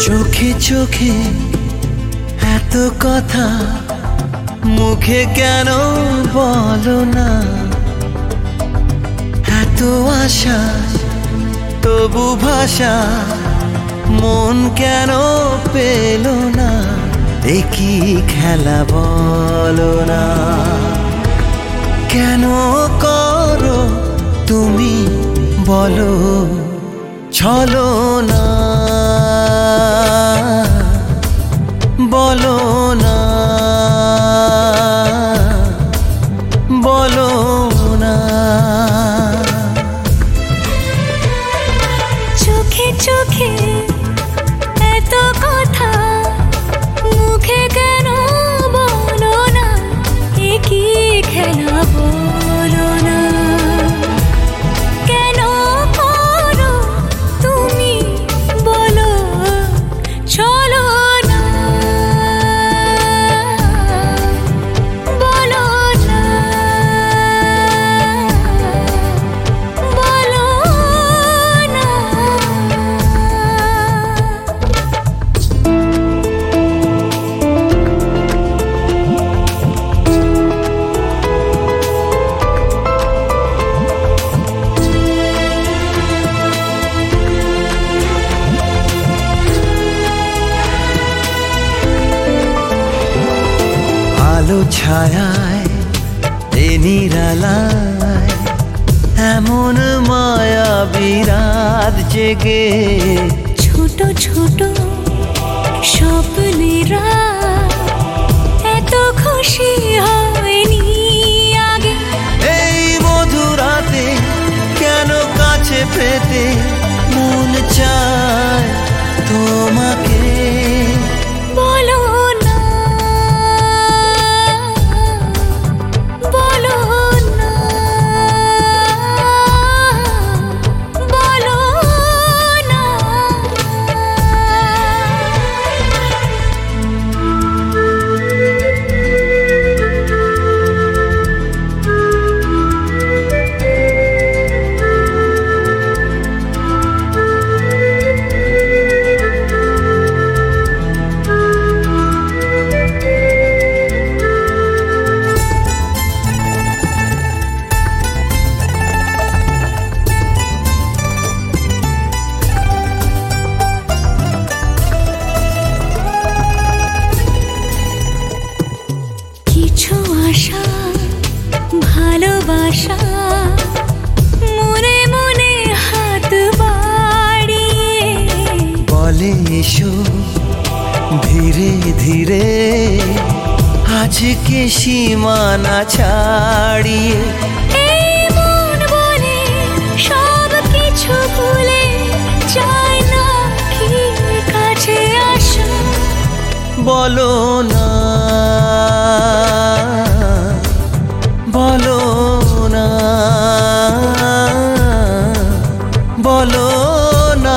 চোখে চোখে এত কথা মুখে কেন বলো না, এত আশা তবু ভাষা মন কেন পেল না, দেখি খেলা বলো না। কেন করো তুমি বলো ছলো না, বলো না, বলো না। চোখে চোখে এত কথা মুখে কেন বলো না, এ কি খেলা বলো না। কেন করো তুমি বলো চলো না, বলো না, বলো না। আলো ছায়ায় এ নিরালায় এমন মায়া বিরাত জেগে, ছোট ছোট স্বপ্নেরা এত খুশি হয়নি আগে। এই মধুরাতে কেন কাছে পেতে মন চায় তোমাকে। বলো না, বলো না, বলো না। কিছু আশা ভালোবাসা মনে মনে হাত বাড়িয়ে বলে এসো ধীরে ধীরে আজকে সীমানা ছাড়িয়ে। এই মন বলে সব কিছু ভুলে চায় না কি কাছে আসো। বলো না, বলো না, বলো না।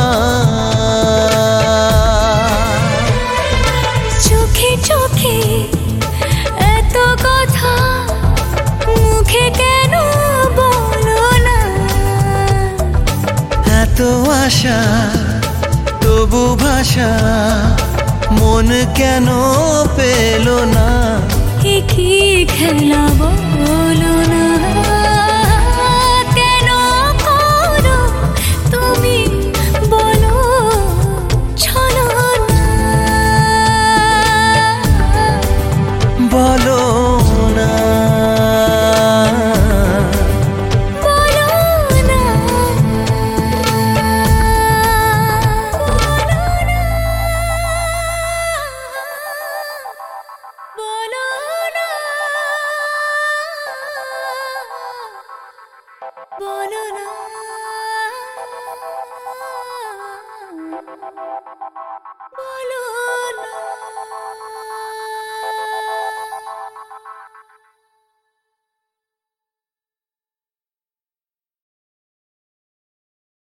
চোখে চোখে এত কথা মুখে কেন বলো না, এত আশা তবু ভাষা মন কেন পেল না, এ কি খেলা বলো না। কেন করো তুমি বলো চলো না, বলো না, বলো না, বলো না, বলো না, বলো না।